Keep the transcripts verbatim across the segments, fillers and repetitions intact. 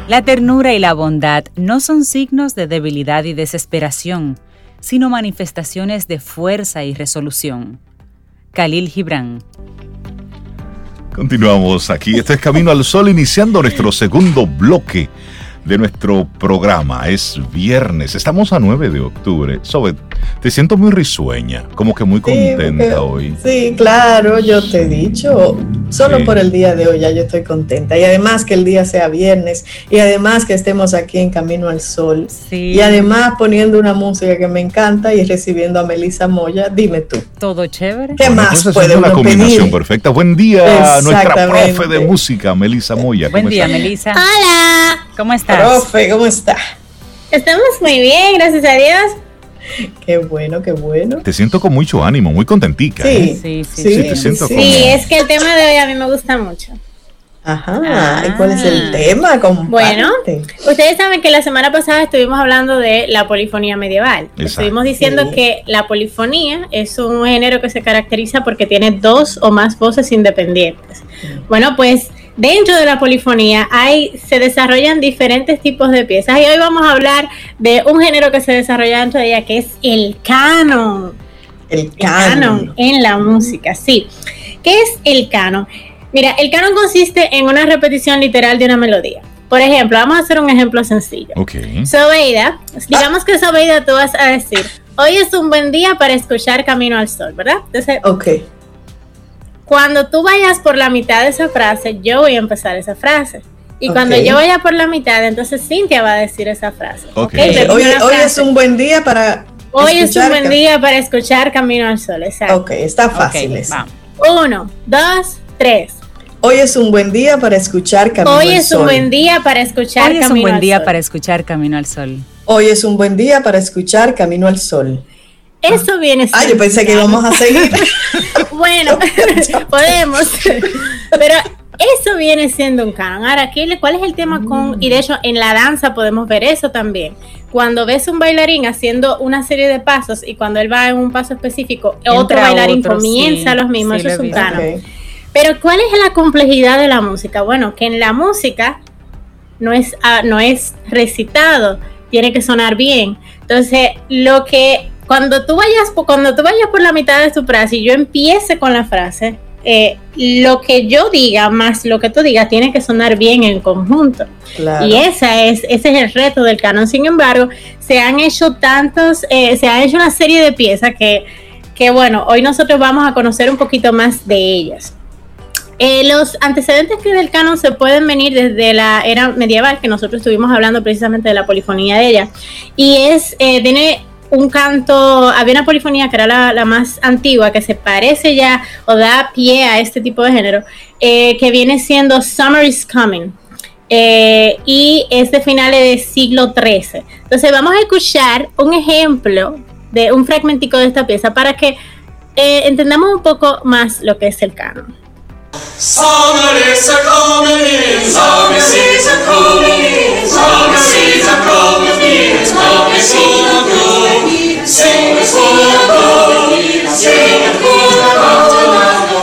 La ternura y la bondad no son signos de debilidad y desesperación, sino manifestaciones de fuerza y resolución. Khalil Gibran. Continuamos aquí. Este es Camino al Sol, iniciando nuestro segundo bloque de nuestro programa. Es viernes, estamos a nueve de octubre. Sobe, te siento muy risueña, como que muy contenta sí, porque, hoy. Sí, claro, yo te he dicho, solo sí. por el día de hoy ya yo estoy contenta. Y además que el día sea viernes, y además que estemos aquí en Camino al Sol, sí. y además poniendo una música que me encanta y recibiendo a Melissa Moya. Dime tú. Todo chévere. ¿Qué bueno, más puede uno una combinación pedir? Perfecta. Buen día, nuestra profe de música, Melissa Moya. Buen día, Melissa. Hola. ¿Cómo estás? Profe, ¿cómo está? Estamos muy bien, gracias a Dios. Qué bueno, qué bueno. Te siento con mucho ánimo, muy contentica. Sí, ¿eh? sí, sí. Sí, sí, te siento sí como... es que el tema de hoy a mí me gusta mucho. Ajá, ah. ¿y cuál es el tema? Comparte. Bueno, ustedes saben que la semana pasada estuvimos hablando de la polifonía medieval. Exacto. Estuvimos diciendo sí. que la polifonía es un género que se caracteriza porque tiene dos o más voces independientes. Sí. Bueno, pues dentro de la polifonía hay, se desarrollan diferentes tipos de piezas y hoy vamos a hablar de un género que se desarrolla dentro de ella, que es el canon. El canon. El canon en la música, sí. ¿Qué es el canon? Mira, el canon consiste en una repetición literal de una melodía. Por ejemplo, vamos a hacer un ejemplo sencillo. Okay. Sobeida, digamos ah. que Sobeida tú vas a decir, hoy es un buen día para escuchar Camino al Sol, ¿verdad? Entonces, ok. Cuando tú vayas por la mitad de esa frase, yo voy a empezar esa frase. Y okay. cuando yo vaya por la mitad, entonces Cintia va a decir esa frase. Okay. Okay. Hoy, hoy es un buen día para Hoy es un buen día para escuchar Camino al Sol, exacto. Ok, está fácil okay, eso. Uno, dos, tres. Hoy es un buen día para escuchar Camino Hoy al Sol. Hoy es un buen día para escuchar Hoy Camino al Sol. Hoy es un buen día para escuchar Camino al Sol. Hoy es un buen día para escuchar Camino al Sol. Eso viene siendo. Ah, yo pensé que íbamos a seguir. Bueno, podemos. Pero eso viene siendo un canon. Ahora, ¿cuál es el tema con...? Y de hecho, en la danza podemos ver eso también. Cuando ves un bailarín haciendo una serie de pasos y cuando él va en un paso específico, Entra otro bailarín otro, comienza sí, los mismos. Sí, eso es un canon. Okay. Pero ¿cuál es la complejidad de la música? Bueno, que en la música no es, uh, no es recitado, tiene que sonar bien. Entonces, lo que cuando tú vayas, cuando tú vayas por la mitad de tu frase y yo empiece con la frase, eh, lo que yo diga más lo que tú digas tiene que sonar bien en conjunto. Claro. Y esa es, ese es el reto del canon. Sin embargo, se han hecho tantos, eh, se han hecho una serie de piezas que, que, bueno, hoy nosotros vamos a conocer un poquito más de ellas. Eh, los antecedentes que del canon se pueden venir desde la era medieval, que nosotros estuvimos hablando precisamente de la polifonía de ella, y es, eh, tiene un canto, había una polifonía que era la, la más antigua, que se parece ya o da pie a este tipo de género, eh, que viene siendo Summer is Coming, eh, y es de finales del siglo trece. Entonces vamos a escuchar un ejemplo de un fragmentico de esta pieza para que eh, entendamos un poco más lo que es el canon. Summer is a coming in, summer is a coming in, summer is a coming in, summer is a coming in, sing is a coming in, sing is a coming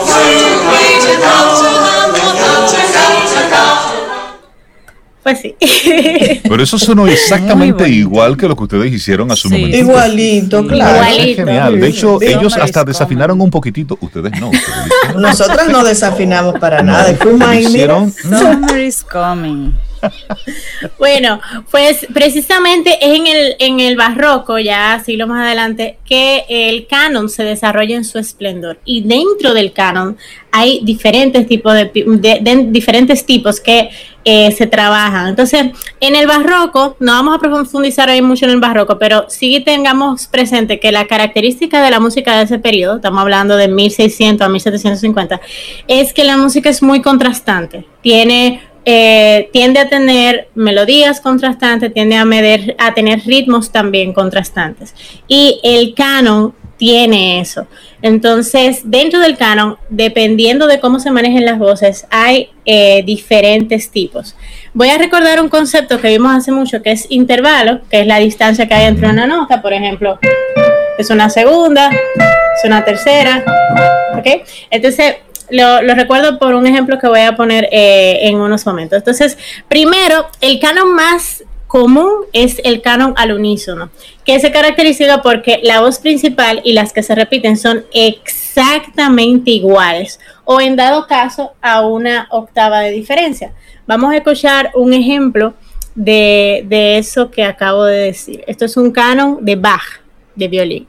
Pues sí. Pero eso sonó exactamente igual que lo que ustedes hicieron a su sí. momento. Igualito, claro. Igualito. Genial. De hecho, sí, ellos hasta desafinaron un poquitito. Ustedes no. Ustedes Nosotros no desafinamos para no, nada. Hicieron... Summer is coming. Bueno, pues precisamente es en el, en el barroco, ya siglos más adelante, que el canon se desarrolla en su esplendor. Y dentro del canon hay diferentes tipos de, de, de diferentes tipos que eh, se trabajan. Entonces, en el barroco, no vamos a profundizar ahí mucho en el barroco, pero sí tengamos presente que la característica de la música de ese periodo, estamos hablando de mil seiscientos a mil setecientos cincuenta, es que la música es muy contrastante. Tiene Eh, tiende a tener melodías contrastantes, tiende a, medir, a tener ritmos también contrastantes. Y el canon tiene eso. Entonces, dentro del canon, dependiendo de cómo se manejen las voces, hay eh, diferentes tipos. Voy a recordar un concepto que vimos hace mucho, que es intervalo, que es la distancia que hay entre una nota. Por ejemplo, es una segunda, es una tercera, ¿ok? Entonces, lo, lo recuerdo por un ejemplo que voy a poner eh, en unos momentos. Entonces, primero, el canon más común es el canon al unísono, que se caracteriza porque la voz principal y las que se repiten son exactamente iguales, o en dado caso a una octava de diferencia. Vamos a escuchar un ejemplo de, de eso que acabo de decir. Esto es un canon de Bach, de violín.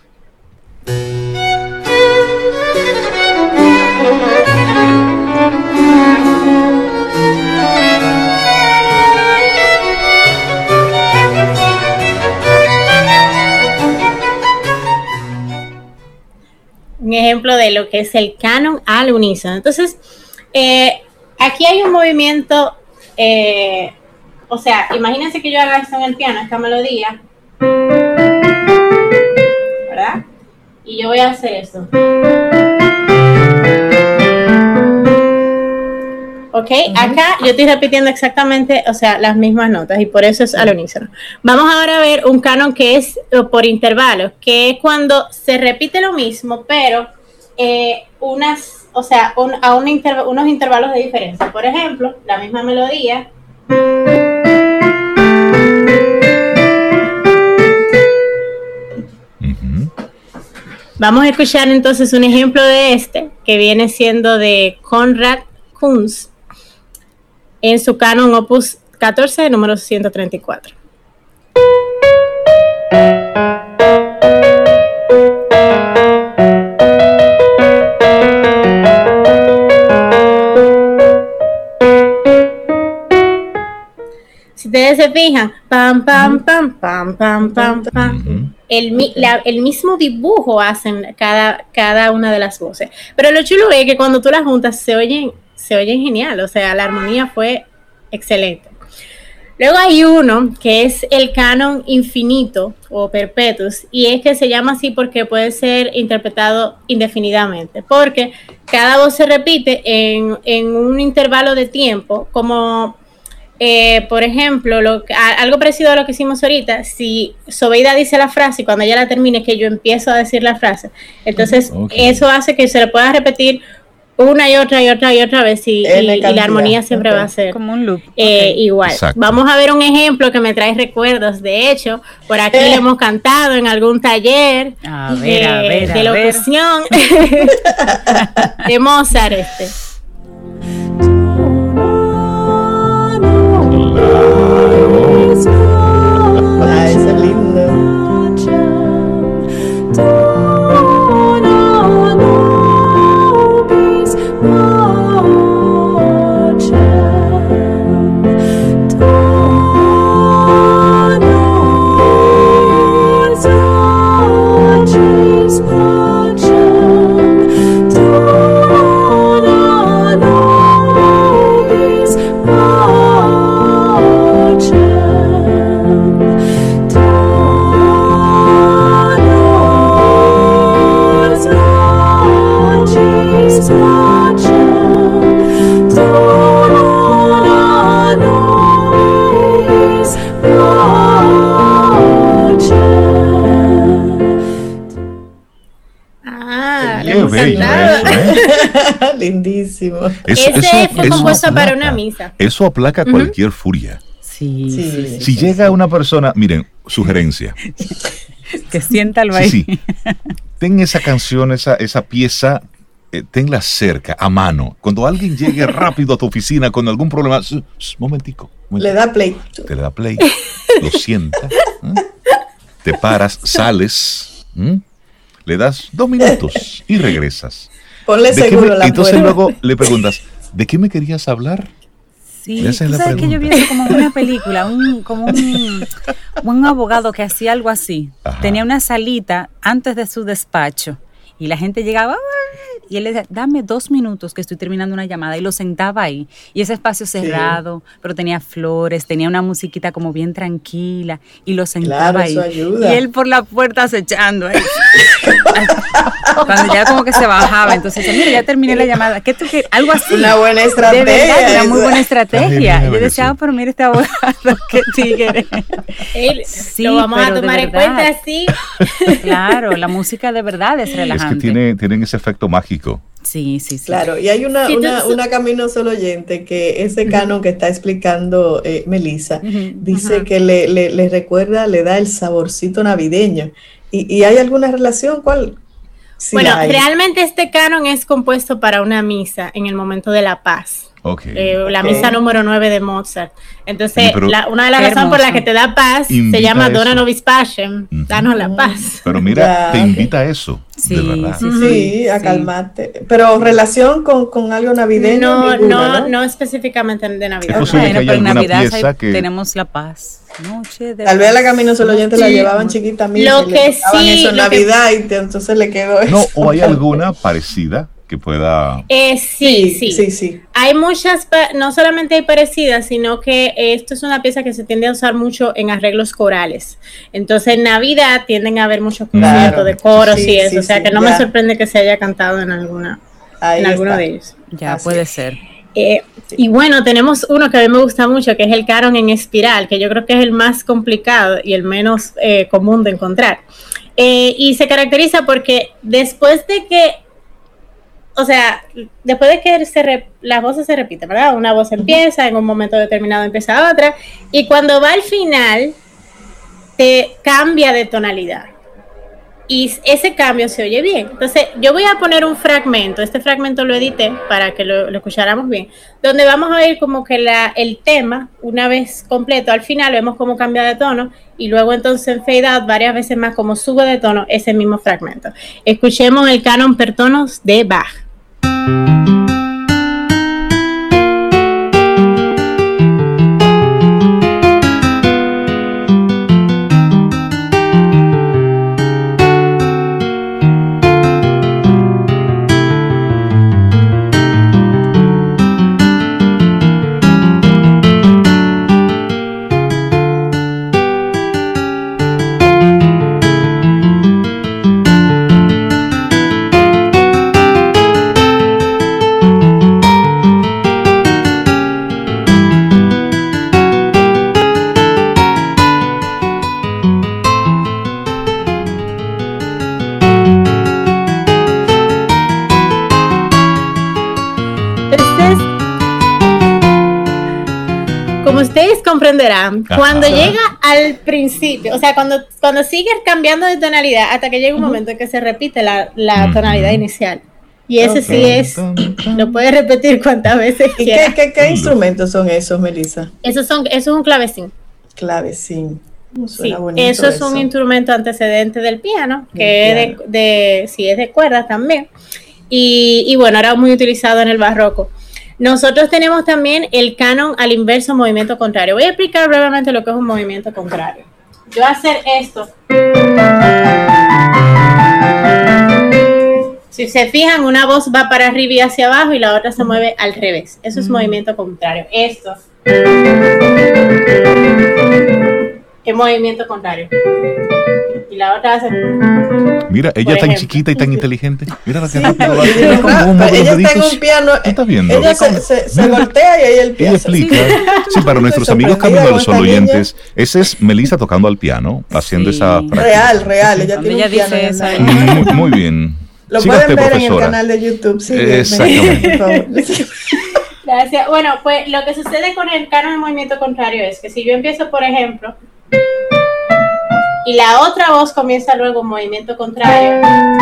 Un ejemplo de lo que es el canon al unísono. Entonces, eh, aquí hay un movimiento, eh, o sea, imagínense que yo haga esto en el piano, esta melodía, ¿verdad? Y yo voy a hacer esto. Ok, acá yo estoy repitiendo exactamente, o sea, las mismas notas, y por eso es al unísono. Vamos ahora a ver un canon que es por intervalos, que es cuando se repite lo mismo, pero eh, unas, o sea, un, a un interv- unos intervalos de diferencia. Por ejemplo, la misma melodía. Uh-huh. Vamos a escuchar entonces un ejemplo de este, que viene siendo de Konrad Kunz, en su canon opus catorce, número ciento treinta y cuatro. Si ustedes se fijan, pam, pam, pam, pam, pam, pam, pam, el, la, el mismo dibujo hacen cada, cada una de las voces. Pero lo chulo es que cuando tú las juntas se oyen se oye genial, o sea, la armonía fue excelente. Luego hay uno que es el canon infinito o perpetuus, y es que se llama así porque puede ser interpretado indefinidamente, porque cada voz se repite en, en un intervalo de tiempo, como eh, por ejemplo, lo, a, algo parecido a lo que hicimos ahorita. Si Sobeida dice la frase y cuando ella la termine que yo empiezo a decir la frase, entonces okay. Eso hace que se le pueda repetir una y otra y otra y otra vez y, y, y la armonía siempre okay. va a ser como un loop eh, okay. igual. Exacto. Vamos a ver un ejemplo que me trae recuerdos. De hecho, por aquí eh. lo hemos cantado en algún taller a ver, de, a ver, de a locución de Mozart este. Ah, ese es lindo. Lindísimo. Eso, Ese eso, fue compuesto para una misa. Eso aplaca uh-huh. cualquier furia. Sí, sí, sí, si sí, llega sí. una persona, miren, sugerencia. Que siéntalo ahí. Sí, sí. Ten esa canción, esa, esa pieza, eh, tenla cerca, a mano. Cuando alguien llegue rápido a tu oficina con algún problema, sh, sh, momentico, momentico. Le da play. Te le da play, lo sienta, ¿eh? Te paras, sales, ¿eh? Le das dos minutos y regresas. Ponle seguro me, la entonces puerta. Luego le preguntas, ¿de qué me querías hablar? Sí, tú sabes pregunta. Que yo vi como una película, un, como un, un abogado que hacía algo así. Ajá. Tenía una salita antes de su despacho y la gente llegaba y él le decía, dame dos minutos que estoy terminando una llamada, y lo sentaba ahí. Y ese espacio cerrado, sí. pero tenía flores, tenía una musiquita como bien tranquila y lo sentaba claro, ahí. Eso ayuda. Y él por la puerta acechando ahí. Cuando ya como que se bajaba, entonces decía, mira, ya terminé la llamada. ¿Qué tú quieres? Algo así. Una buena estrategia. De verdad, una muy buena estrategia. Yo decía, oh, pero mira este abogado, qué tigre. Él, sí, lo vamos a tomar en cuenta así. Claro, la música de verdad es relajante. Es que tiene, tienen ese efecto mágico. Sí, sí, sí. Claro, y hay una, Sí, una, entonces- una Camino Solo oyente que ese canon que está explicando eh, Melissa, Ujú, dice ajá. que le, le, le recuerda, le da el saborcito navideño. ¿Y, y hay alguna relación? ¿Cuál? Sí Bueno, la hay. realmente este canon es compuesto para una misa en el momento de la paz. Ok. Eh, la Ok. misa número nueve de Mozart. Entonces, Oye, pero- la- una de las Qué razones por las hermoso. que te da paz Invita se llama a eso. Dona Nobis Pacem, Ujú. danos la Mm. paz. Pero mira, Ya, te ok. invita a eso, Sí, de verdad. sí, Sí, a sí. calmarte. Pero relación con, con algo navideño, No, ninguna, no, ¿no? no específicamente de Navidad. Es posible no. que Bueno, haya pero en alguna Navidad hay- pieza que- tenemos la paz. Noche de Tal vez a la paz, Camino Solo oyente la noche de llevaban amor. chiquita a misa Lo y que le tocaban sí, eso en lo que- Navidad y te- entonces le quedó eso. No, o hay alguna parecida que pueda... Eh, sí, sí, sí, sí. Hay muchas, pa- no solamente hay parecidas, sino que eh, esto es una pieza que se tiende a usar mucho en arreglos corales. Entonces, en Navidad tienden a haber muchos conciertos Claro. de coros Sí, y eso. sí, o sea, sí, que no ya. me sorprende que se haya cantado en alguna, Ahí en alguno está. de ellos. Ya Así puede es. ser. Eh, y bueno, tenemos uno que a mí me gusta mucho, que es el canon en espiral, que yo creo que es el más complicado y el menos eh, común de encontrar. Eh, y se caracteriza porque después de que, o sea, después de que se re- las voces se repiten, ¿verdad? Una voz empieza, en un momento determinado empieza otra, y cuando va al final, te cambia de tonalidad. Y ese cambio se oye bien. Entonces, yo voy a poner un fragmento. Este fragmento lo edité para que lo, lo escucháramos bien. Donde vamos a ver como que la, el tema, una vez completo, al final vemos cómo cambia de tono. Y luego entonces en fade out varias veces más como sube de tono ese mismo fragmento. Escuchemos el canon per tonos de Bach. Entonces, como ustedes comprenderán, Ajá. cuando llega al principio, o sea, cuando, cuando sigue cambiando de tonalidad hasta que llega un momento en que se repite la, la Ujú. tonalidad inicial. Y ese Ok. sí es, lo puedes repetir cuantas veces ¿Y quieras. qué, qué, qué instrumentos son esos, Melissa? Esos son, eso es un clavecín. Clavecín. Uh, Sí, suena bonito eso es un instrumento antecedente del piano, que Del es de, de, sí, es de cuerdas también. Y, y bueno, era muy utilizado en el barroco. Nosotros tenemos también el canon al inverso movimiento contrario. Voy a explicar brevemente lo que es un movimiento contrario. Yo voy a hacer esto. Si se fijan, una voz va para arriba y hacia abajo y la otra se mueve al revés. Eso es movimiento contrario. Esto es movimiento contrario. Y la otra hace... Mira, ella Por es tan ejemplo. chiquita y tan inteligente. Mira la que Sí, rápido lo hace. ella, Mira cómo mueve los ella está en deditos. un piano. ¿Tú estás viendo? Ella se, se, se voltea y ahí el Ella piano. explica. Sí, para nuestros amigos sorprendida Camino al con Sol esta niña. oyentes, ese es Melissa tocando al piano, haciendo Sí. esa práctica. Real, real. Ella Cuando tiene ella un piano. dice en eso, la- ella- Muy, muy bien. Lo Siga pueden usted, ver en el profesora. canal de YouTube. Sí, Exactamente. por favor. Gracias. Bueno, pues lo que sucede con el canon de movimiento contrario es que si yo empiezo, por ejemplo, y la otra voz comienza luego un movimiento contrario,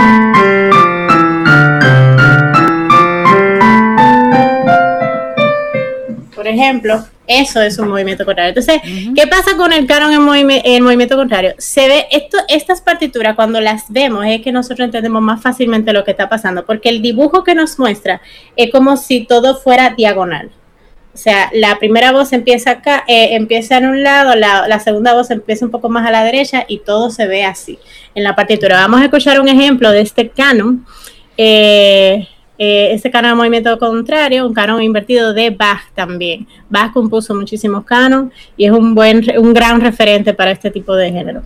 por ejemplo, eso es un movimiento contrario. Entonces, ¿qué pasa con el canon en, movimi- en movimiento contrario? Se ve, esto, estas partituras cuando las vemos es que nosotros entendemos más fácilmente lo que está pasando, porque el dibujo que nos muestra es como si todo fuera diagonal. O sea, la primera voz empieza acá, eh, empieza en un lado, la, la segunda voz empieza un poco más a la derecha y todo se ve así en la partitura. Vamos a escuchar un ejemplo de este canon, eh, eh, este canon de movimiento contrario, un canon invertido de Bach también. Bach compuso muchísimos canon y es un buen, un gran referente para este tipo de género.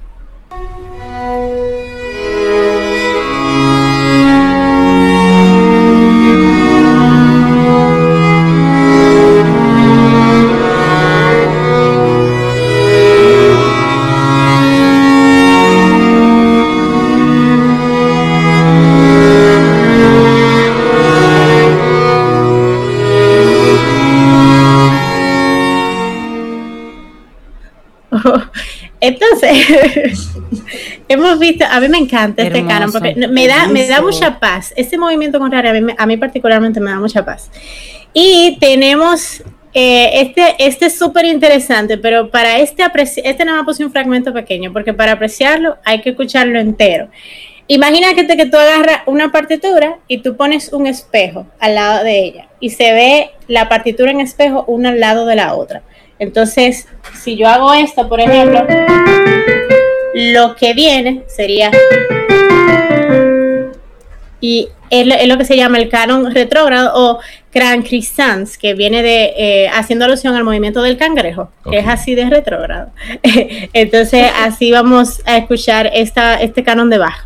Entonces, hemos visto, a mí me encanta este Hermoso. canon porque me da, me da mucha paz. Este movimiento contrario a mí, a mí particularmente me da mucha paz. Y tenemos, eh, este este es súper interesante, pero para este, apreci- este nada más puse un fragmento pequeño, porque para apreciarlo hay que escucharlo entero. Imagínate que tú agarras una partitura y tú pones un espejo al lado de ella y se ve la partitura en espejo una al lado de la otra. Entonces, si yo hago esto, por ejemplo, lo que viene sería, y es lo, es lo que se llama el canon retrógrado o crancrisans, que viene de eh, haciendo alusión al movimiento del cangrejo, okay, que es así de retrógrado. Entonces, así vamos a escuchar esta, este canon de Bach.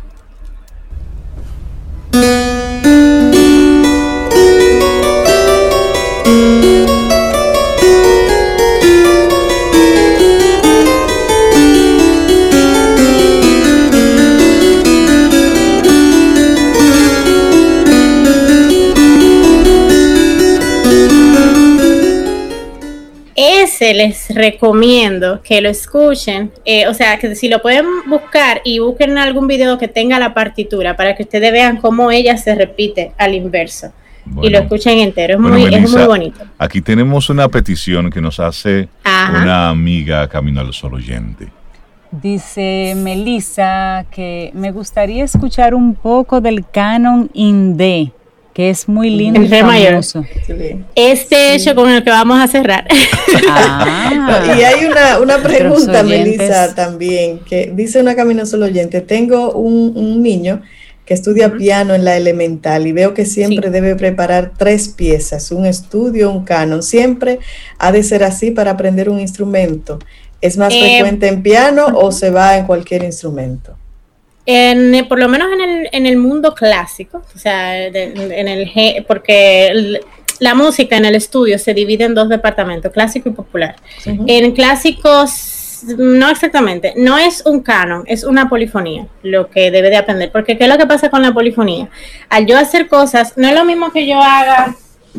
Ese les recomiendo que lo escuchen, eh, o sea, que si lo pueden buscar y busquen algún video que tenga la partitura para que ustedes vean cómo ella se repite al inverso. Bueno, y lo escuchen entero, es, bueno, muy, Melissa, es muy bonito. Aquí tenemos una petición que nos hace Ajá. una amiga Camino al Sol oyente. Dice Melissa que me gustaría escuchar un poco del canon in D, que es muy lindo y famoso. Este hecho sí. con el que vamos a cerrar. Ah, y hay una, una pregunta, Melissa, también, que dice una Camino Solo oyente, tengo un, un niño que estudia uh-huh. piano en la elemental y veo que siempre sí. debe preparar tres piezas, un estudio, un canon. ¿Siempre ha de ser así para aprender un instrumento? ¿Es más eh, frecuente en piano uh-huh. o se va en cualquier instrumento? En, por lo menos en el, en el mundo clásico, o sea, de, en el porque el, la música en el estudio se divide en dos departamentos, clásico y popular. Uh-huh. En clásicos, no exactamente, no es un canon, es una polifonía lo que debe de aprender, porque ¿qué es lo que pasa con la polifonía? Al yo hacer cosas, no es lo mismo que yo haga,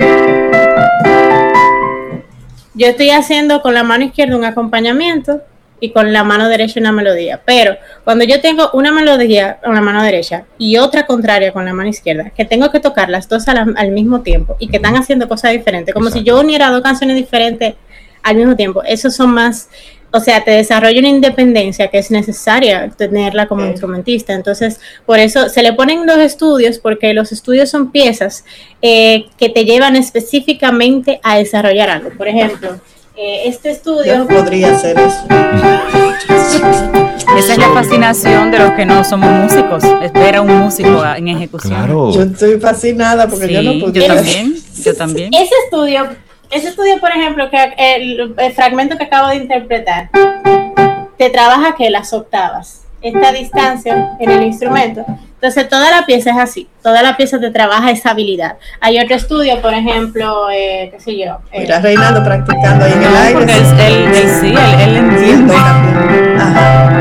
yo estoy haciendo con la mano izquierda un acompañamiento y con la mano derecha una melodía, pero cuando yo tengo una melodía con la mano derecha y otra contraria con la mano izquierda, que tengo que tocar las dos la, al mismo tiempo y que están haciendo cosas diferentes, como Exacto. si yo uniera dos canciones diferentes al mismo tiempo, esos son más, o sea, te desarrolla una independencia que es necesaria tenerla como sí. instrumentista. Entonces, por eso se le ponen los estudios, porque los estudios son piezas eh, que te llevan específicamente a desarrollar algo. Por ejemplo, Eh, este estudio Yo podría hacer eso. Esa es la fascinación de los que no somos músicos, espera un músico en ejecución. Claro. Yo estoy fascinada porque sí, yo no yo podría. también, yo también. Ese estudio, ese estudio, por ejemplo, que el, el fragmento que acabo de interpretar, te trabaja que las octavas, esta distancia en el instrumento. Entonces toda la pieza es así, toda la pieza te trabaja esa habilidad. Hay otro estudio, por ejemplo, eh, qué sé yo. Eh, Mira, Reinaldo practicando ahí en el aire. Porque él, él, él sí, él, él entiende. Ajá.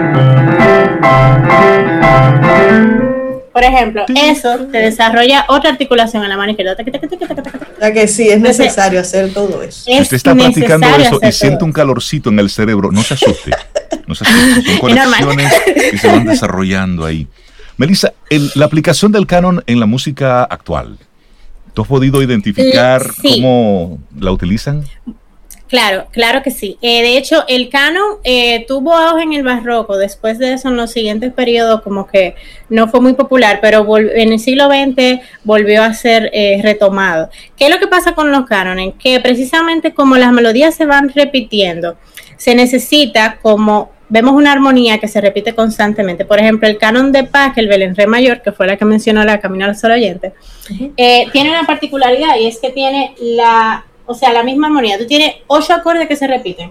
Por ejemplo, eso te desarrolla otra articulación en la mano izquierda. O sea que sí, es necesario hacer todo eso. Si usted está practicando eso y siente un calorcito en el cerebro, no se asuste. No se asuste. Son conexiones que se van desarrollando ahí. Melissa, el, la aplicación del canon en la música actual, ¿tú has podido identificar sí. cómo la utilizan? Claro, claro que sí. Eh, de hecho, el canon eh, tuvo auge en el barroco. Después de eso, en los siguientes periodos, como que no fue muy popular, pero vol- en el siglo veinte volvió a ser eh, retomado. ¿Qué es lo que pasa con los cánones? Que precisamente como las melodías se van repitiendo, se necesita como... Vemos una armonía que se repite constantemente. Por ejemplo, el canon de Pachelbel en re mayor, que fue la que mencionó la Camino al Sol oyente, uh-huh. eh, tiene una particularidad y es que tiene la, o sea, la misma armonía. Tú tienes ocho acordes que se repiten.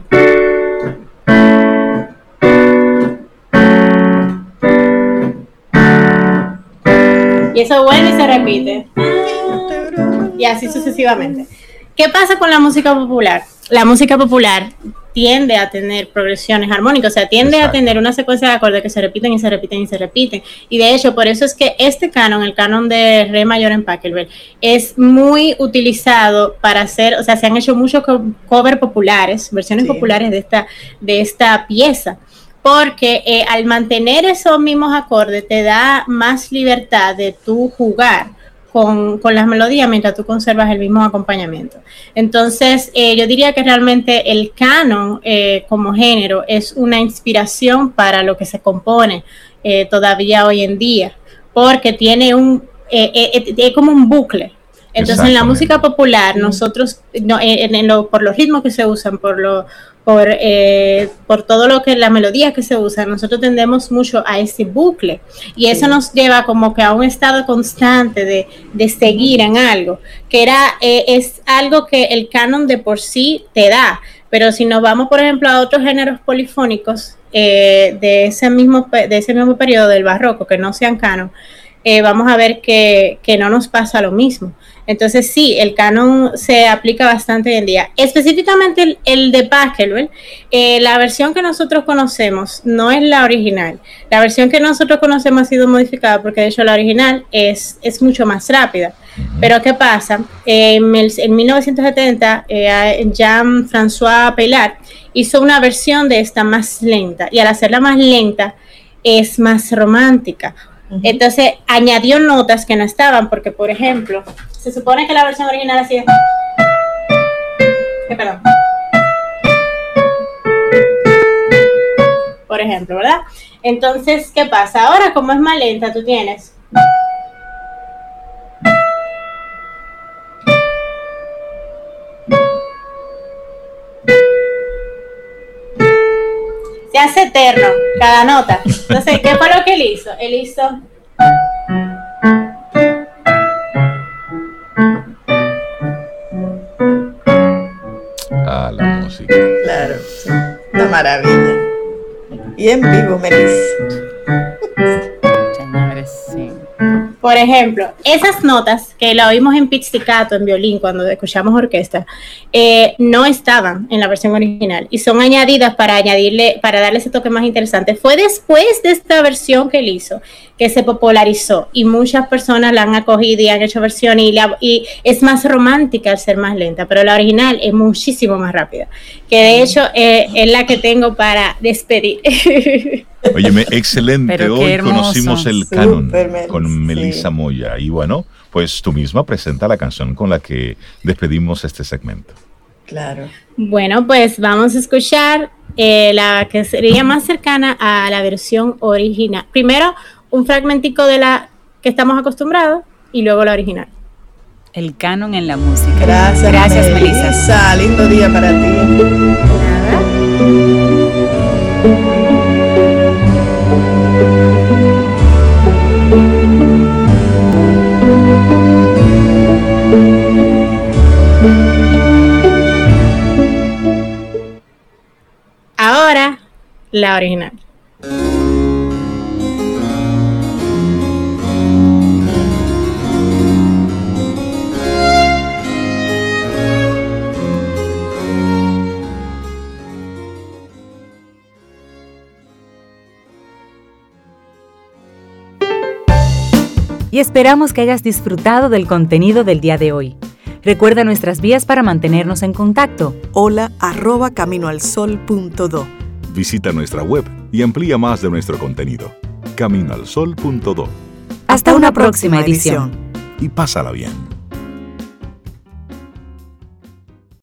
Y eso vuelve y se repite. Y así sucesivamente. ¿Qué pasa con la música popular? La música popular tiende a tener progresiones armónicas, o sea, tiende Exacto. a tener una secuencia de acordes que se repiten y se repiten y se repiten. Y de hecho, por eso es que este canon, el canon de re mayor en Pachelbel, es muy utilizado para hacer, o sea, se han hecho muchos co- covers populares, versiones sí. populares de esta, de esta pieza. porque eh, al mantener esos mismos acordes te da más libertad de tú jugar con, con las melodías mientras tú conservas el mismo acompañamiento. Entonces, eh, yo diría que realmente el canon eh, como género es una inspiración para lo que se compone eh, todavía hoy en día, porque tiene un, eh, eh, es como un bucle. Entonces, en la música popular, nosotros, no, en, en lo, por los ritmos que se usan, por lo, por, eh, por todo lo que, las melodías que se usan, nosotros tendemos mucho a ese bucle. Y eso sí. nos lleva como que a un estado constante de, de seguir en algo, que era, eh, es algo que el canon de por sí te da. Pero si nos vamos, por ejemplo, a otros géneros polifónicos eh, de ese mismo, de ese mismo periodo del barroco, que no sean canon, eh, vamos a ver que, que no nos pasa lo mismo. Entonces sí, el canon se aplica bastante hoy en día. Específicamente el, el de Pachelbel, eh, la versión que nosotros conocemos no es la original. La versión que nosotros conocemos ha sido modificada porque de hecho la original es, es mucho más rápida. Pero ¿qué pasa? Eh, en, el, en mil novecientos setenta, eh, Jean-François Peillard hizo una versión de esta más lenta, y al hacerla más lenta es más romántica. Entonces añadió notas que no estaban, porque por ejemplo, se supone que la versión original así es. Eh, perdón. Por ejemplo, ¿verdad? Entonces, ¿qué pasa? Ahora, como es más lenta, tú tienes. Se hace eterno cada nota. Entonces, ¿qué fue lo que él hizo? Él hizo. Ah, la música. Claro, sí. Una maravilla. Y en vivo, Melissa. Señores, sí. Por ejemplo, esas notas que la oímos en pizzicato, en violín, cuando escuchamos orquesta, eh, no estaban en la versión original y son añadidas para añadirle, para darle ese toque más interesante. Fue después de esta versión que él hizo que se popularizó y muchas personas la han acogido y han hecho versiones y, la, y es más romántica al ser más lenta, pero la original es muchísimo más rápida, que de hecho eh, es la que tengo para despedir. Óyeme, excelente. Pero hoy hermoso. Conocimos el Súper, canon Mel, con Melissa sí. Moya. Y bueno, pues tú misma presenta la canción con la que despedimos este segmento. Claro. Bueno, pues vamos a escuchar eh, la que sería más cercana a la versión original. Primero, un fragmentico de la que estamos acostumbrados y luego la original. El canon en la música. Gracias, Gracias, Melissa. Melissa. Lindo día para ti. Nada. Ahora, la original. Y esperamos que hayas disfrutado del contenido del día de hoy. Recuerda nuestras vías para mantenernos en contacto. Hola arroba caminoalsol punto do. Visita nuestra web y amplía más de nuestro contenido. camino al sol punto do. Hasta, Hasta una, una próxima, próxima edición. Y pásala bien.